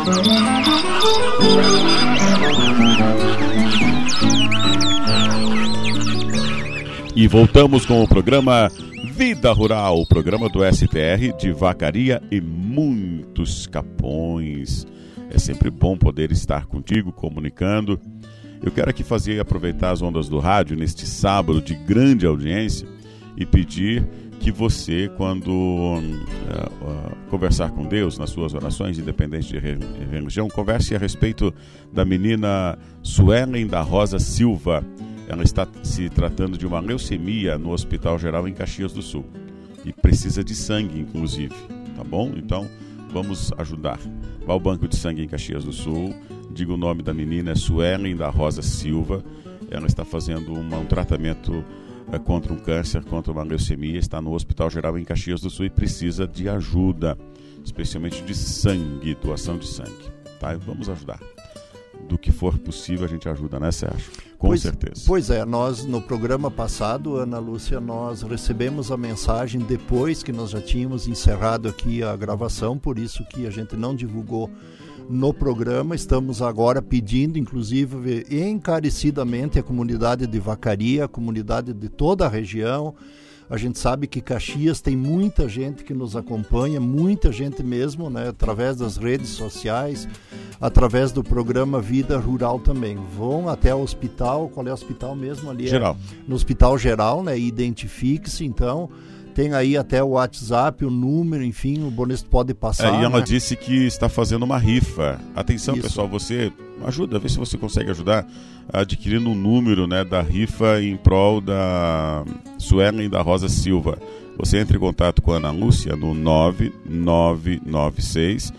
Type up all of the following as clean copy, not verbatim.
E voltamos com o programa Vida Rural, o programa do STR de Vacaria e muitos Capões. É sempre bom poder estar contigo, comunicando. Eu quero aqui aproveitar as ondas do rádio neste sábado de grande audiência e pedir que você, quando conversar com Deus nas suas orações, independente de religião, converse a respeito da menina Suelen da Rosa Silva. Ela está se tratando de uma leucemia no Hospital Geral em Caxias do Sul e precisa de sangue, inclusive, tá bom? Então, vamos ajudar. Vá ao Banco de Sangue em Caxias do Sul, diga o nome da menina, é Suelen da Rosa Silva. Ela está fazendo um tratamento contra um câncer, contra uma leucemia, está no Hospital Geral em Caxias do Sul e precisa de ajuda, especialmente de sangue, doação de sangue, tá? Vamos ajudar. Do que for possível a gente ajuda, né, Sérgio? Com certeza. Pois é, nós no programa passado, Ana Lúcia, nós recebemos a mensagem depois que nós já tínhamos encerrado aqui a gravação, por isso que a gente não divulgou no programa. Estamos agora pedindo, inclusive, encarecidamente a comunidade de Vacaria, a comunidade de toda a região. A gente sabe que Caxias tem muita gente que nos acompanha, muita gente mesmo, né, através das redes sociais, através do programa Vida Rural também. Vão até o hospital, qual é o hospital mesmo ali? Geral. No Hospital Geral, né, identifique-se, então. Tem aí até o WhatsApp, o número, enfim, o Bonesto pode passar. E ela né? disse que está fazendo uma rifa. Atenção, Isso. pessoal, você ajuda, vê se você consegue ajudar adquirindo um número, né, da rifa em prol da Suelen da Rosa Silva. Você entra em contato com a Ana Lúcia no 9996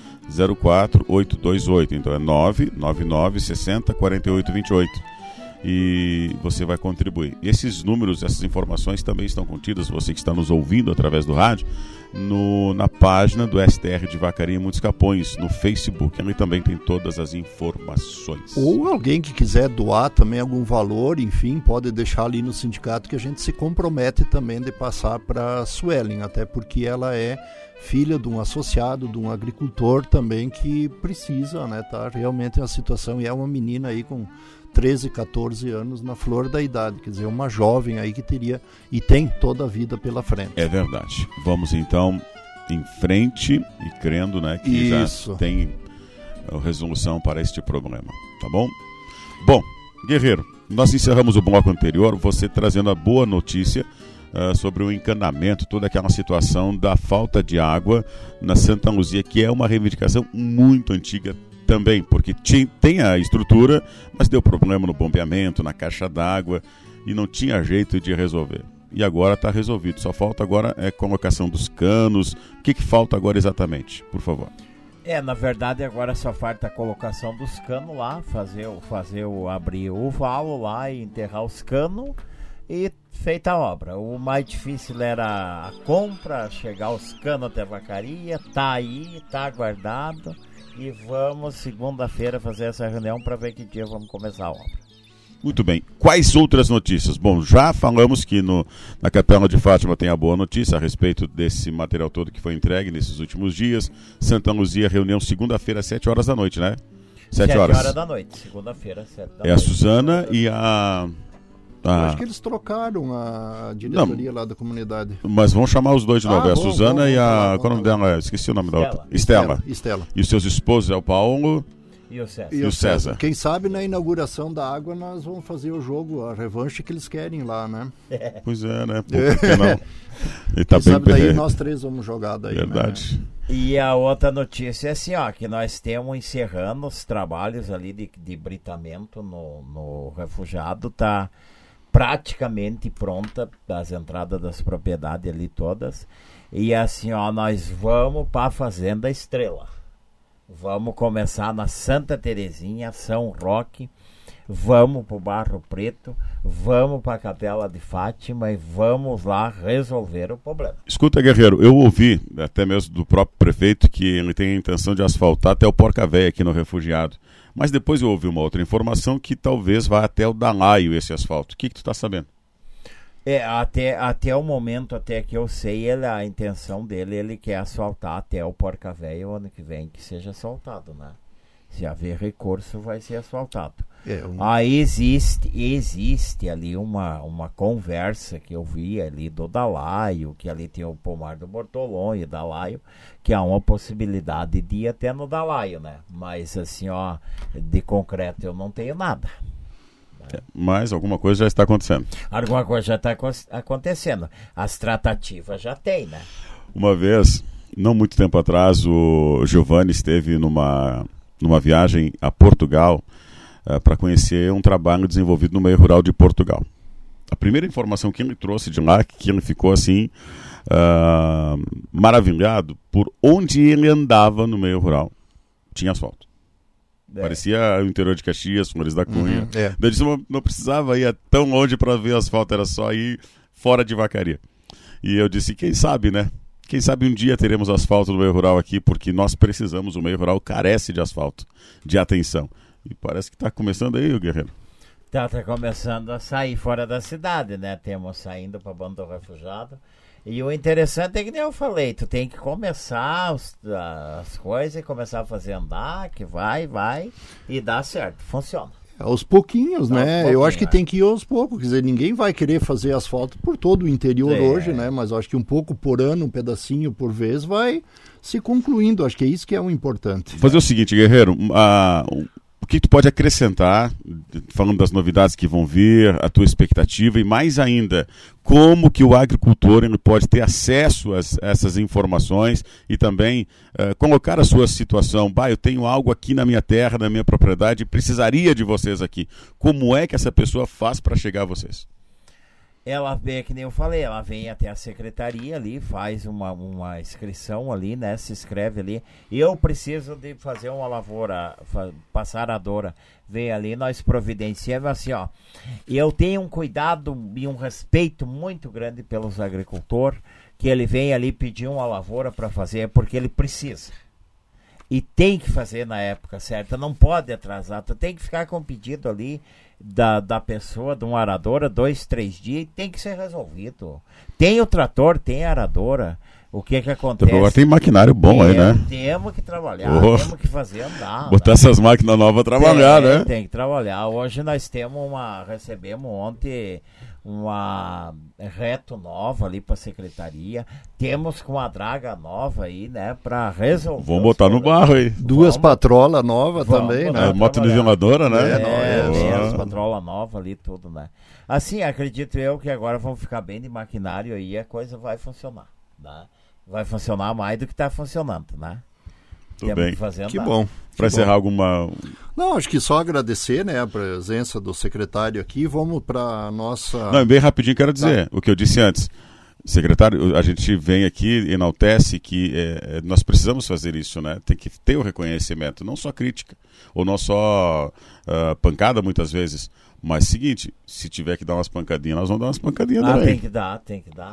04828. Então é 999 60 48 28. E você vai contribuir. Esses números, essas informações também estão contidas, você que está nos ouvindo através do rádio, na página do STR de Vacaria e Muitos Capões, no Facebook. Ali também tem todas as informações. Ou alguém que quiser doar também algum valor, enfim, pode deixar ali no sindicato que a gente se compromete também de passar para a Suelen, até porque ela é filha de um associado, de um agricultor também que precisa, né, tá realmente em uma situação, e é uma menina aí com 13, 14 anos na flor da idade, quer dizer, uma jovem aí que teria e tem toda a vida pela frente. É verdade. Vamos então em frente e crendo, né, que Isso. já tem a resolução para este problema, tá bom? Bom, Guerreiro, nós encerramos o bloco anterior, você trazendo a boa notícia sobre o encanamento, toda aquela situação da falta de água na Santa Luzia, que é uma reivindicação muito antiga também, porque tem a estrutura, mas deu problema no bombeamento, na caixa d'água, e não tinha jeito de resolver. E agora está resolvido, só falta agora a colocação dos canos. O que falta agora exatamente, por favor? Na verdade agora só falta a colocação dos canos lá, abrir o valo lá e enterrar os canos e feita a obra. O mais difícil era a compra, chegar os canos até a Vacaria, tá aí, tá guardado. E vamos segunda-feira fazer essa reunião para ver que dia vamos começar a obra. Muito bem. Quais outras notícias? Bom, já falamos que na Capela de Fátima tem a boa notícia a respeito desse material todo que foi entregue nesses últimos dias. Santa Luzia, reunião segunda-feira às 7 horas da noite, né? 7 horas da noite, segunda-feira, 7 da noite. É a Suzana e a... Eu acho que eles trocaram a diretoria lá da comunidade. Mas vamos chamar os dois de novo. É a Suzana e a... Qual é o nome dela? Esqueci o nome da outra. Estela. E os seus esposos é o Paulo... E o César. E o César. Quem sabe na inauguração da água nós vamos fazer o jogo, a revanche que eles querem lá, né? Pois é, né? Por que não? E tá quem bem sabe daí nós três vamos jogar daí. Verdade. Né? E a outra notícia é assim, ó, que nós temos encerrando os trabalhos ali de britamento no refugiado, tá praticamente pronta as entradas das propriedades ali todas. E assim, ó, nós vamos para a Fazenda Estrela. Vamos começar na Santa Terezinha, São Roque, vamos para o Barro Preto, vamos para a Capela de Fátima e vamos lá resolver o problema. Escuta, Guerreiro, eu ouvi até mesmo do próprio prefeito que ele tem a intenção de asfaltar até o Porca Véia aqui no refugiado. Mas depois eu ouvi uma outra informação que talvez vá até o Dalaio esse asfalto. O que tu está sabendo? Até o momento, até que eu sei, a intenção dele, ele quer asfaltar até o Porca Véia o ano que vem, que seja asfaltado, né? Se haver recurso, vai ser asfaltado. Aí existe ali uma conversa que eu vi ali do Dalaio, que ali tem o pomar do Bortolom e Dalaio, que há uma possibilidade de ir até no Dalaio, né? Mas assim, ó, de concreto eu não tenho nada. Mas alguma coisa já está acontecendo. Alguma coisa já está acontecendo. As tratativas já tem, né? Uma vez, não muito tempo atrás, o Giovanni esteve numa viagem a Portugal para conhecer um trabalho desenvolvido no meio rural de Portugal. A primeira informação que ele trouxe de lá, que ele ficou assim maravilhado por onde ele andava no meio rural, tinha asfalto. Parecia o interior de Caxias, Flores da Cunha. Eu disse, não precisava ir tão longe para ver asfalto, era só ir fora de Vacaria. E eu disse, quem sabe, né? Quem sabe um dia teremos asfalto no meio rural aqui, porque nós precisamos, o meio rural carece de asfalto, de atenção. E parece que está começando aí, o Guerreiro. Tá começando a sair fora da cidade, né? Temos saindo para Bando do Refugiado. E o interessante é que nem eu falei, tu tem que começar as coisas e começar a fazer andar, que vai e dá certo, funciona. Aos pouquinhos, né? Eu acho que tem que ir aos poucos, quer dizer, ninguém vai querer fazer asfalto por todo o interior hoje, né? Mas eu acho que um pouco por ano, um pedacinho por vez, vai se concluindo, acho que é isso que é o importante. Fazer o seguinte, Guerreiro, o que tu pode acrescentar, falando das novidades que vão vir, a tua expectativa e mais ainda, como que o agricultor ele pode ter acesso a essas informações e também colocar a sua situação, eu tenho algo aqui na minha terra, na minha propriedade, precisaria de vocês aqui. Como é que essa pessoa faz para chegar a vocês? Ela vem, que nem eu falei, ela vem até a secretaria ali, faz uma inscrição ali, né? Se inscreve ali. Eu preciso de fazer uma lavoura, passar aradora. Vem ali, nós providenciamos assim, ó. E eu tenho um cuidado e um respeito muito grande pelos agricultores, que ele vem ali pedir uma lavoura para fazer, porque ele precisa. E tem que fazer na época certa, não pode atrasar, tu tem que ficar com o pedido ali da pessoa, de uma aradora, 2, 3 dias, e tem que ser resolvido. Tem o trator, tem a aradora, o que acontece? Agora tem maquinário bom aí, né? Temos que trabalhar, temos que fazer andar. Botar essas máquinas novas a trabalhar, né? Tem que trabalhar. Hoje nós recebemos ontem uma reto nova ali para a secretaria, temos com uma draga nova aí, né, para resolver. Vamos botar no barro aí. 2 patrolas novas também, né? Moto niveladora, né? As patrolas novas ali, tudo, né? Assim, acredito eu que agora vamos ficar bem de maquinário aí, a coisa vai funcionar, né? Vai funcionar mais do que está funcionando, né? Tudo bem. Que bom. Para encerrar alguma... Não, acho que só agradecer, né, a presença do secretário aqui. Vamos para a nossa... Não, bem rapidinho quero dizer o que eu disse antes. Secretário, a gente vem aqui e enaltece que nós precisamos fazer isso, né? Tem que ter o reconhecimento, não só crítica, ou não só pancada muitas vezes. Mas seguinte, se tiver que dar umas pancadinhas, nós vamos dar umas pancadinhas também. Tem que dar,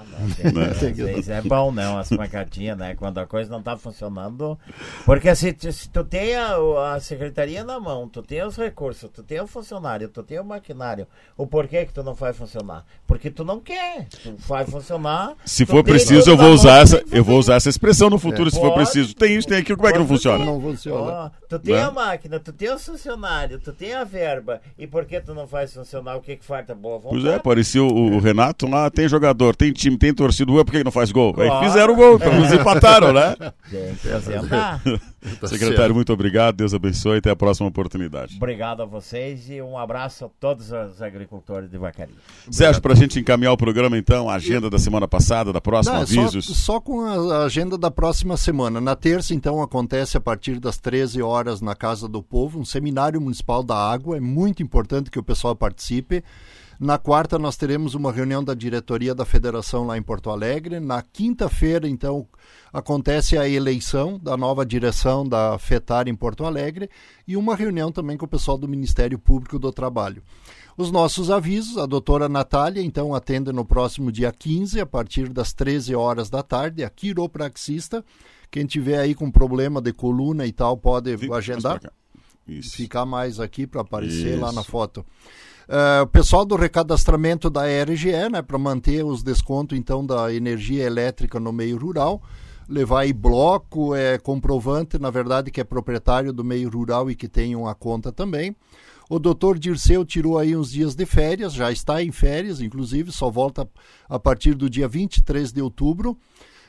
né? Às vezes é bom, né? Umas pancadinhas, né? Quando a coisa não tá funcionando. Porque se tu tem a secretaria na mão, tu tem os recursos, tu tem o funcionário, tu tem o maquinário, o porquê que tu não faz funcionar? Porque tu não quer. Tu faz funcionar. Se for preciso, eu vou usar essa expressão no futuro, se for preciso. Tem isso, tem aquilo, como é que não funciona? Não funciona. Tu tem a máquina, tu tem o funcionário, tu tem a verba, e por que tu não faz funcionar? O que falta? Boa vontade. Pois parecia o Renato lá, tem jogador, tem time, tem torcida, por que não faz gol? Aí fizeram o gol, eles empataram, né? Tem que fazer andar. Secretário, muito obrigado, Deus abençoe e até a próxima oportunidade. Obrigado a vocês e um abraço a todos os agricultores de Vacaria. Sérgio, para a gente encaminhar o programa então, a agenda da semana passada, da próxima, avisos. Só com a agenda da próxima semana. Na terça, então, acontece a partir das 13 horas na Casa do Povo, um seminário municipal da água, é muito importante que o pessoal participe. Na quarta, nós teremos uma reunião da diretoria da Federação lá em Porto Alegre. Na quinta-feira, então, acontece a eleição da nova direção da FETAR em Porto Alegre e uma reunião também com o pessoal do Ministério Público do Trabalho. Os nossos avisos, a doutora Natália, então, atende no próximo dia 15, a partir das 13 horas da tarde, a quiropraxista. Quem tiver aí com problema de coluna e tal, pode agendar. Ficar mais aqui para aparecer lá na foto. O pessoal do recadastramento da RGE, né, para manter os descontos então da energia elétrica no meio rural, levar aí bloco, comprovante, na verdade, que é proprietário do meio rural e que tem uma conta também. O doutor Dirceu tirou aí uns dias de férias, já está em férias, inclusive, só volta a partir do dia 23 de outubro.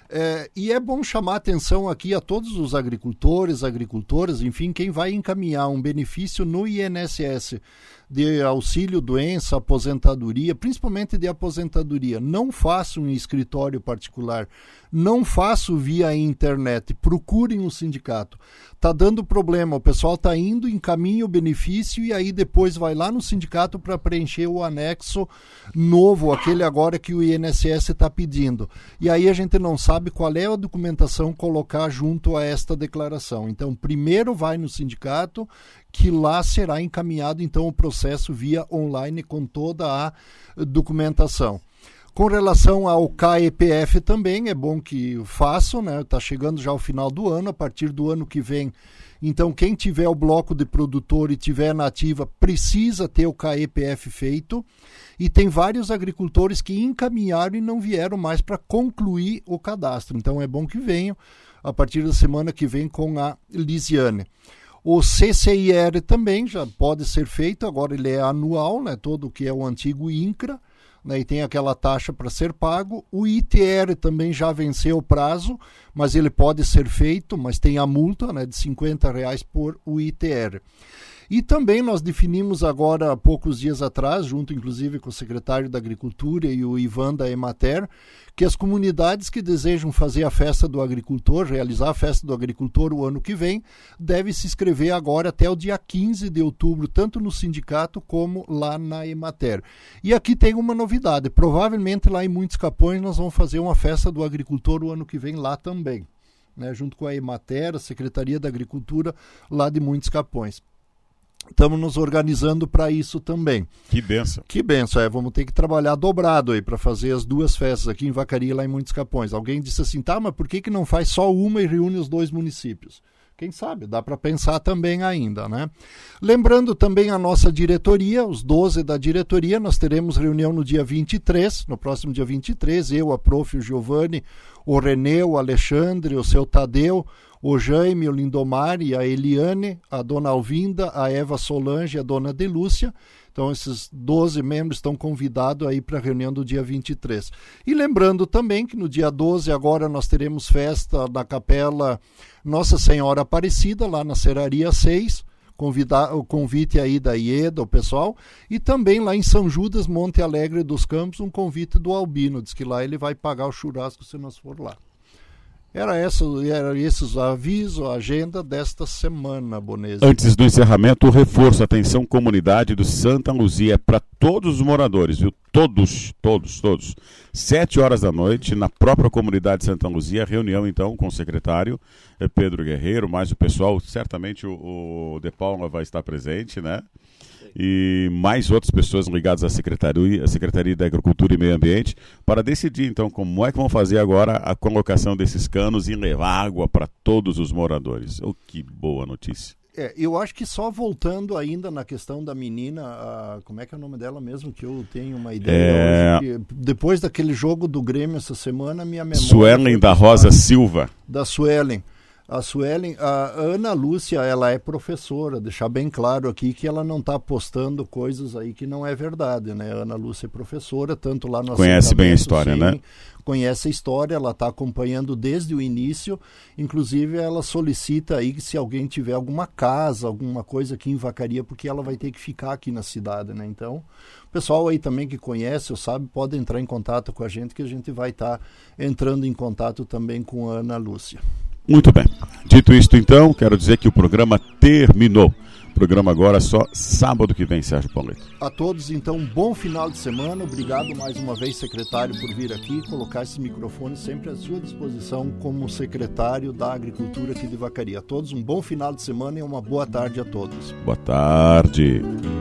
E é bom chamar atenção aqui a todos os agricultores, agricultoras, enfim, quem vai encaminhar um benefício no INSS de auxílio, doença, aposentadoria, principalmente de aposentadoria. Não faça um escritório particular, não faça via internet, procurem um sindicato. Está dando problema, o pessoal está indo, encaminha o benefício e aí depois vai lá no sindicato para preencher o anexo novo, aquele agora que o INSS está pedindo. E aí a gente não sabe qual é a documentação colocar junto a esta declaração. Então, primeiro vai no sindicato, que lá será encaminhado então o processo via online com toda a documentação. Com relação ao KEPF também, é bom que façam, né? Está chegando já o final do ano, a partir do ano que vem. Então, quem tiver o bloco de produtor e tiver na ativa, precisa ter o KEPF feito. E tem vários agricultores que encaminharam e não vieram mais para concluir o cadastro. Então, é bom que venham a partir da semana que vem com a Lisiane. O CCIR também já pode ser feito, agora ele é anual, né? Todo o que é o antigo INCRA, né? E tem aquela taxa para ser pago. O ITR também já venceu o prazo, mas ele pode ser feito, mas tem a multa, né, de R$50 por o ITR. E também nós definimos agora, há poucos dias atrás, junto inclusive com o secretário da Agricultura e o Ivan da Emater, que as comunidades que desejam fazer a festa do agricultor, realizar a festa do agricultor o ano que vem, devem se inscrever agora até o dia 15 de outubro, tanto no sindicato como lá na Emater. E aqui tem uma novidade, provavelmente lá em Muitos Capões nós vamos fazer uma festa do agricultor o ano que vem lá também, né, junto com a Emater, a Secretaria da Agricultura lá de Muitos Capões. Estamos nos organizando para isso também. Que benção. Que benção, vamos ter que trabalhar dobrado aí para fazer as duas festas aqui em Vacaria, lá em Muitos Capões. Alguém disse assim, tá, mas por que não faz só uma e reúne os dois municípios? Quem sabe, dá para pensar também ainda, né? Lembrando também a nossa diretoria, os 12 da diretoria, nós teremos reunião no dia 23, no próximo dia 23, eu, a prof, o Giovanni, o Renê, o Alexandre, o seu Tadeu, o Jaime, o Lindomar e a Eliane, a dona Alvinda, a Eva Solange e a dona Delúcia. Então, esses 12 membros estão convidados aí para a reunião do dia 23. E lembrando também que no dia 12 agora nós teremos festa da Capela Nossa Senhora Aparecida, lá na Serraria 6, o convite aí da IEDA, o pessoal, e também lá em São Judas, Monte Alegre dos Campos, um convite do Albino, diz que lá ele vai pagar o churrasco se nós for lá. Era esses os avisos, a agenda desta semana, Bonese. Antes do encerramento, o reforço, atenção, comunidade do Santa Luzia, é para todos os moradores, viu? Todos. 7 horas da noite, na própria comunidade de Santa Luzia, reunião então com o secretário Pedro Guerreiro, mais o pessoal, certamente o De Paula vai estar presente, né? E mais outras pessoas ligadas à Secretaria da Agricultura e Meio Ambiente, para decidir, então, como é que vão fazer agora a colocação desses canos e levar água para todos os moradores. Oh, que boa notícia. Eu acho que só voltando ainda na questão da menina, como é que é o nome dela mesmo, que eu tenho uma ideia. Hoje, depois daquele jogo do Grêmio essa semana, minha memória... Suelen da Rosa Silva. Da Suelen. A Suelen, a Ana Lúcia, ela é professora, deixar bem claro aqui que ela não está postando coisas aí que não é verdade, né? A Ana Lúcia é professora, tanto lá no conhece bem a história, sim, né? Conhece a história, ela está acompanhando desde o início, inclusive ela solicita aí que se alguém tiver alguma casa, alguma coisa aqui em Vacaria, porque ela vai ter que ficar aqui na cidade, né? Então, o pessoal aí também que conhece, ou sabe, pode entrar em contato com a gente, que a gente vai estar entrando em contato também com a Ana Lúcia. Muito bem. Dito isto, então, quero dizer que o programa terminou. O programa agora só sábado que vem, Sérgio Paulito. A todos, então, um bom final de semana. Obrigado mais uma vez, secretário, por vir aqui e colocar esse microfone sempre à sua disposição como secretário da Agricultura aqui de Vacaria. A todos, um bom final de semana e uma boa tarde a todos. Boa tarde.